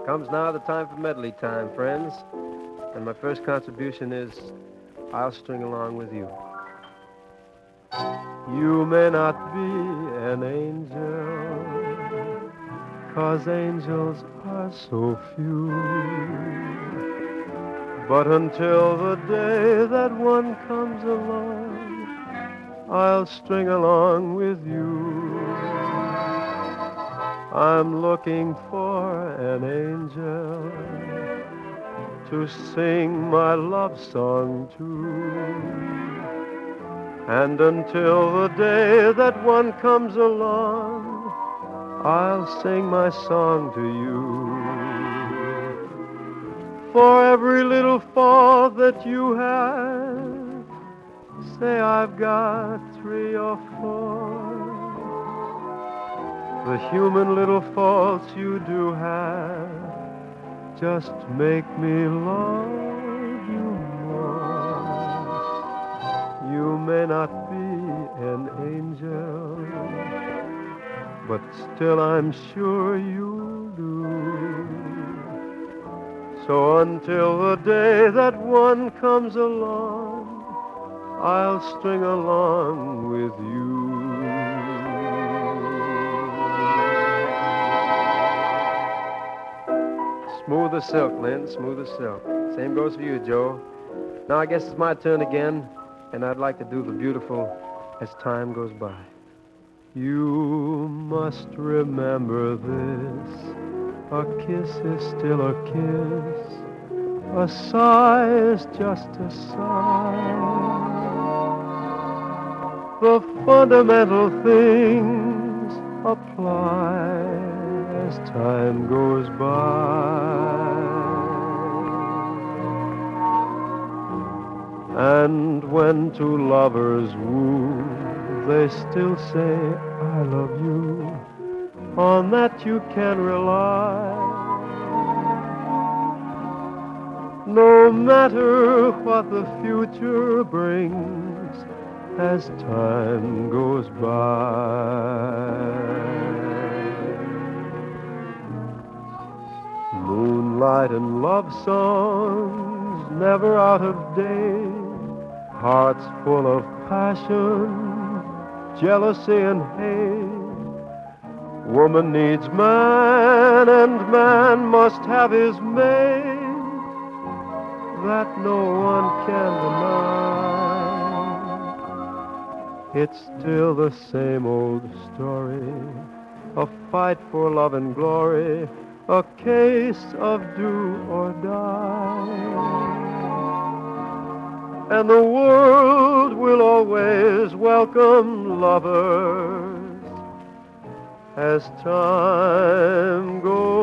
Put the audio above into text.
Comes now the time for medley time, friends. And my first contribution is I'll String Along With You. You may not be an angel, 'cause angels are so few. But until the day that one comes along, I'll string along with you. I'm looking for an angel to sing my love song to. And until the day that one comes along, I'll sing my song to you. For every little fault that you have, say I've got 3 or 4. The human little faults you do have just make me love you more. You may not be an angel, but still I'm sure you'll do. So until the day that one comes along, I'll string along with you. Smooth as silk, Lynn, smooth as silk. Same goes for you, Joe. Now I guess it's my turn again, and I'd like to do the beautiful As Time Goes By. You must remember this, a kiss is still a kiss, a sigh is just a sigh. The fundamental things apply as time goes by. And when two lovers woo, they still say, I love you. On that you can rely. No matter what the future brings as time goes by. Moonlight and love songs never out of date, hearts full of passion, jealousy and hate. Woman needs man and man must have his mate. That no one can deny. It's still the same old story, a fight for love and glory, a case of do or die. And the world will always welcome lovers as time goes